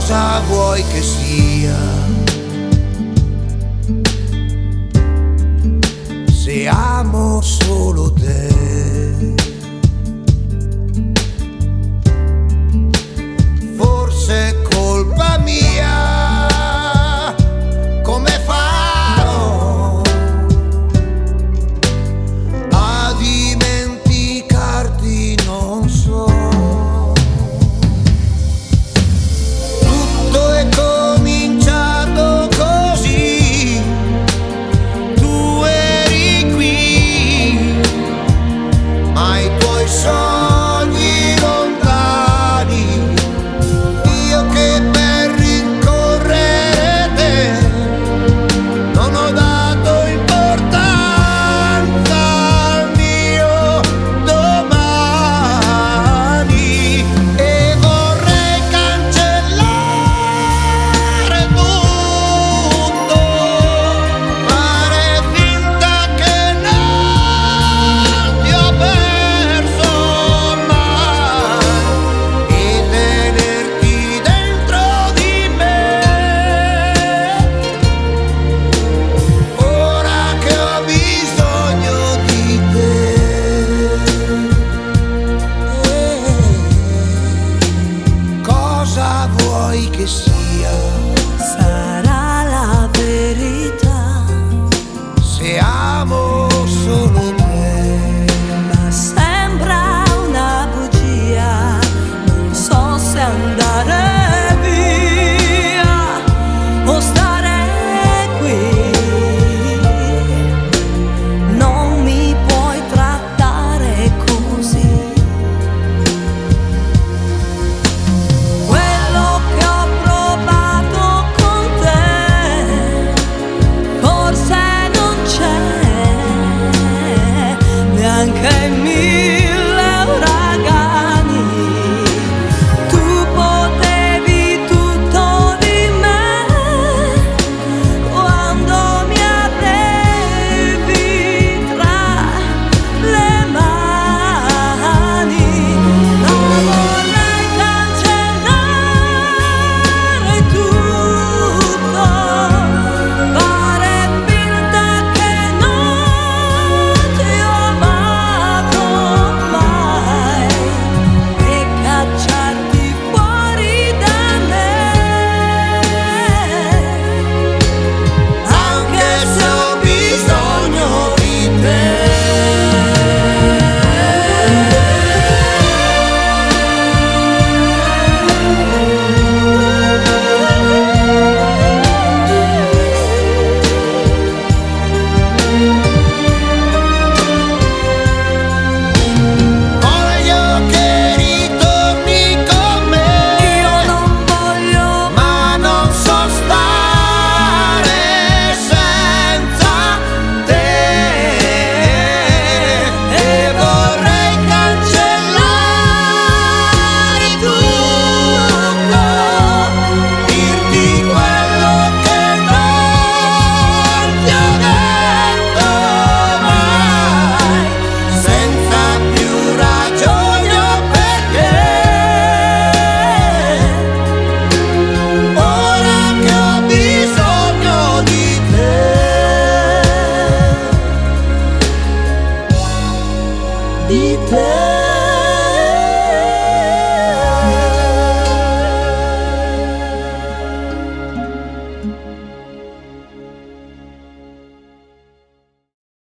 cosa vuoi che sia? Se amo solo te, forse è colpa mia, come farò a dimenticarti, non so. Tutto è cominciato così, tu eri qui, ma i tuoi sogni lontani, io che per rincorrere te non ho dato importanza al mio domani, e vorrei cancellare tutto, fare finta che non ti ho perso mai e tenerti dentro di me. Ora che ho bisogno di te, cosa vuoi che sia?